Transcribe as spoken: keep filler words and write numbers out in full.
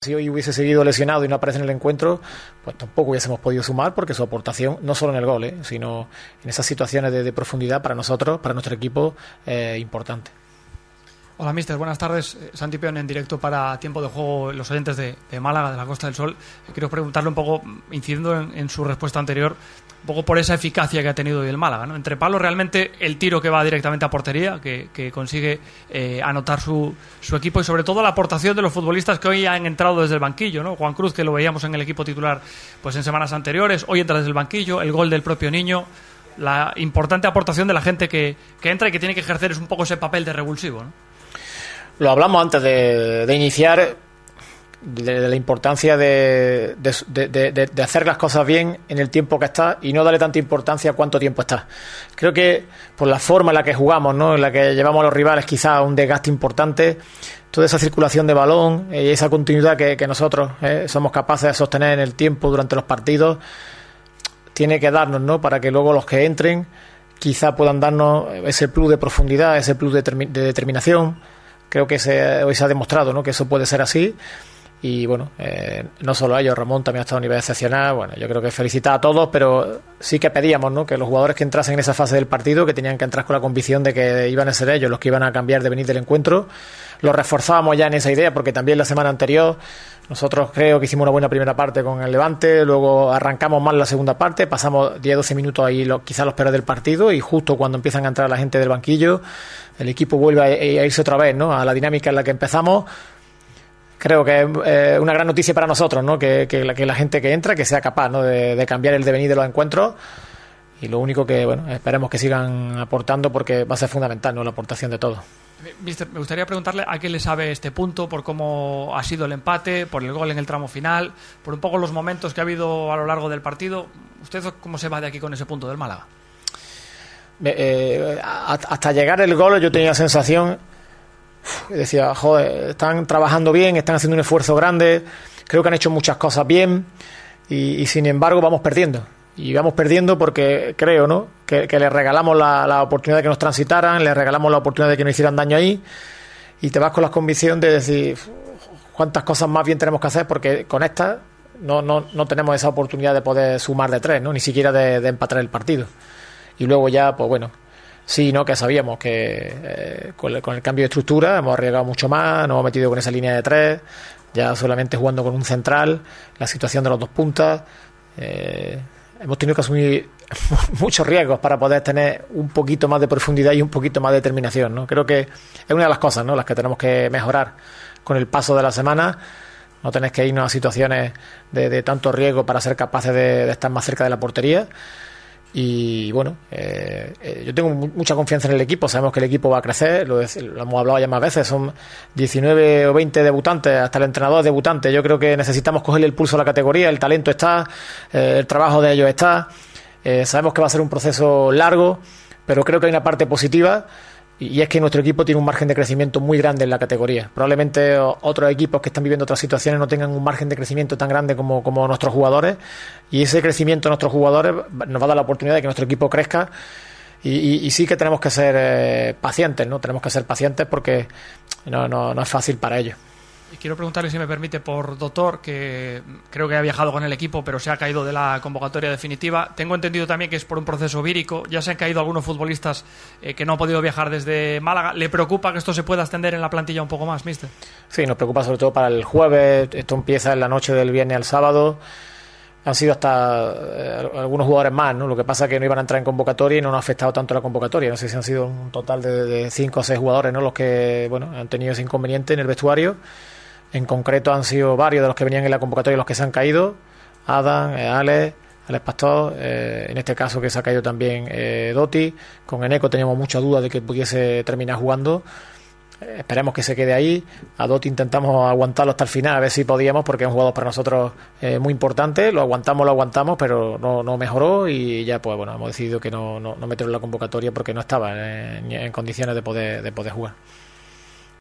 Si hoy hubiese seguido lesionado y no aparece en el encuentro, pues tampoco hubiésemos podido sumar, porque su aportación, no solo en el gol, ¿eh? sino en esas situaciones de, de profundidad, para nosotros, para nuestro equipo, es eh, importante. Hola, mister, buenas tardes. Santi Peón en directo para Tiempo de Juego, los oyentes de, de Málaga, de la Costa del Sol. Quiero preguntarle un poco, incidiendo en, en su respuesta anterior, un poco por esa eficacia que ha tenido hoy el Málaga, ¿no? Entre palos, realmente el tiro que va directamente a portería, que, que consigue eh, anotar su, su equipo, y sobre todo la aportación de los futbolistas que hoy han entrado desde el banquillo, ¿no? Juan Cruz, que lo veíamos en el equipo titular pues en semanas anteriores, hoy entra desde el banquillo, el gol del propio Niño, la importante aportación de la gente que, que entra y que tiene que ejercer es un poco ese papel de revulsivo, ¿no? Lo hablamos antes de, de iniciar, de, de la importancia de, de, de, de, de hacer las cosas bien en el tiempo que está y no darle tanta importancia a cuánto tiempo está. Creo que por la forma en la que jugamos, ¿no? En la que llevamos a los rivales quizás un desgaste importante, toda esa circulación de balón y esa continuidad que, que nosotros eh, somos capaces de sostener en el tiempo durante los partidos, tiene que darnos, ¿no? Para que luego los que entren quizá puedan darnos ese plus de profundidad, ese plus de, termi- de determinación. Creo que se, hoy se ha demostrado, ¿no? Que eso puede ser así. Y bueno, eh, no solo ellos, Ramón también ha estado a un nivel excepcional. Bueno, yo creo que felicitar a todos, pero sí que pedíamos, ¿no? Que los jugadores que entrasen en esa fase del partido, que tenían que entrar con la convicción de que iban a ser ellos los que iban a cambiar de venir del encuentro. Lo reforzábamos ya en esa idea, porque también la semana anterior nosotros creo que hicimos una buena primera parte con el Levante, luego arrancamos mal la segunda parte, pasamos diez a doce minutos ahí lo, quizás los peores del partido, y justo cuando empiezan a entrar la gente del banquillo, el equipo vuelve a, a irse otra vez, ¿no? A la dinámica en la que empezamos. Creo que es eh, una gran noticia para nosotros, ¿no? Que, que, la, que la gente que entra, que sea capaz, ¿no? de, de cambiar el devenir de los encuentros. Y lo único que, bueno, esperemos que sigan aportando, porque va a ser fundamental, ¿no? La aportación de todos. Mister, me gustaría preguntarle a qué le sabe este punto, por cómo ha sido el empate, por el gol en el tramo final, por un poco los momentos que ha habido a lo largo del partido. ¿Usted cómo se va de aquí con ese punto del Málaga? Eh, hasta llegar el gol yo tenía la sensación, decía, joder, están trabajando bien, están haciendo un esfuerzo grande, creo que han hecho muchas cosas bien, y, y sin embargo vamos perdiendo. Y vamos perdiendo porque creo, ¿no? que, que les regalamos la, la oportunidad de que nos transitaran, les regalamos la oportunidad de que nos hicieran daño ahí, y te vas con la convicción de decir cuántas cosas más bien tenemos que hacer, porque con esta no, no, no tenemos esa oportunidad de poder sumar de tres, ¿no? Ni siquiera de, de empatar el partido. Y luego ya, pues bueno, sí, ¿no? Que sabíamos que eh, con, el, con el cambio de estructura hemos arriesgado mucho más, nos hemos metido con esa línea de tres, ya solamente jugando con un central, la situación de los dos puntas. Eh, hemos tenido que asumir muchos riesgos para poder tener un poquito más de profundidad y un poquito más de determinación, ¿no? Creo que es una de las cosas, ¿no? Las que tenemos que mejorar con el paso de la semana. No tenés que irnos a situaciones de, de tanto riesgo para ser capaces de, de estar más cerca de la portería. Y bueno, eh, eh, yo tengo mucha confianza en el equipo, sabemos que el equipo va a crecer, lo, de, lo hemos hablado ya más veces, son diecinueve o veinte debutantes, hasta el entrenador es debutante. Yo creo que necesitamos cogerle el pulso a la categoría, el talento está, eh, el trabajo de ellos está, eh, sabemos que va a ser un proceso largo, pero creo que hay una parte positiva, y es que nuestro equipo tiene un margen de crecimiento muy grande en la categoría. Probablemente otros equipos que están viviendo otras situaciones no tengan un margen de crecimiento tan grande como, como nuestros jugadores, y ese crecimiento de nuestros jugadores nos va a dar la oportunidad de que nuestro equipo crezca, y, y, y sí que tenemos que ser eh, pacientes, ¿no? Tenemos que ser pacientes porque no, no, no es fácil para ellos. Y quiero preguntarle, si me permite, por Doctor, que creo que ha viajado con el equipo, pero se ha caído de la convocatoria definitiva. Tengo entendido también que es por un proceso vírico. Ya se han caído algunos futbolistas eh, que no han podido viajar desde Málaga. ¿Le preocupa que esto se pueda extender en la plantilla un poco más, mister? Sí, nos preocupa sobre todo para el jueves. Esto empieza en la noche del viernes al sábado. Han sido hasta eh, algunos jugadores más, ¿no? Lo que pasa es que no iban a entrar en convocatoria y no nos ha afectado tanto la convocatoria. No sé si han sido un total de, de cinco o seis jugadores, ¿no? Los que, bueno, han tenido ese inconveniente en el vestuario. En concreto han sido varios de los que venían en la convocatoria los que se han caído. Adam, eh, Alex, Alex Pastor, eh, en este caso que se ha caído también eh, Doti. Con Eneco teníamos mucha duda de que pudiese terminar jugando. Eh, esperemos que se quede ahí. A Doti intentamos aguantarlo hasta el final, a ver si podíamos, porque es un jugador para nosotros eh, muy importante. Lo aguantamos, lo aguantamos, pero no, no mejoró, y ya pues bueno, hemos decidido que no, no, no meterlo en la convocatoria porque no estaba en, en condiciones de poder, de poder jugar.